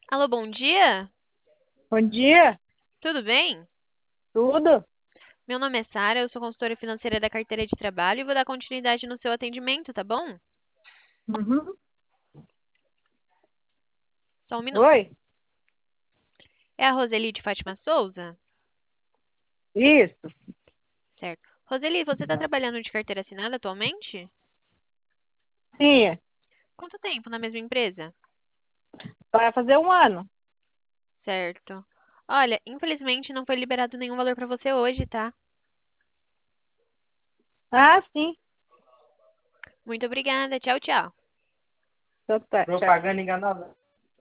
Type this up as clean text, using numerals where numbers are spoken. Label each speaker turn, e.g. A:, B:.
A: Alô, bom dia?
B: Bom dia,
A: Tudo bem?
B: tudo?
A: Meu nome é Sara, eu sou consultora financeira da carteira de trabalho e vou dar continuidade no seu atendimento, tá bom?
B: Uhum.
A: Só um minuto.
B: Oi?
A: É a Roseli de Fátima Souza?
B: Isso,
A: Certo. Roseli, você está trabalhando de carteira assinada atualmente?
B: sim,
A: Quanto tempo na mesma empresa?
B: vai fazer um ano.
A: Certo. Olha, infelizmente não foi liberado nenhum valor para você hoje, tá?
B: Ah, sim.
A: Muito obrigada. Tchau, tchau.
B: Então tá, tchau. Propaganda enganosa.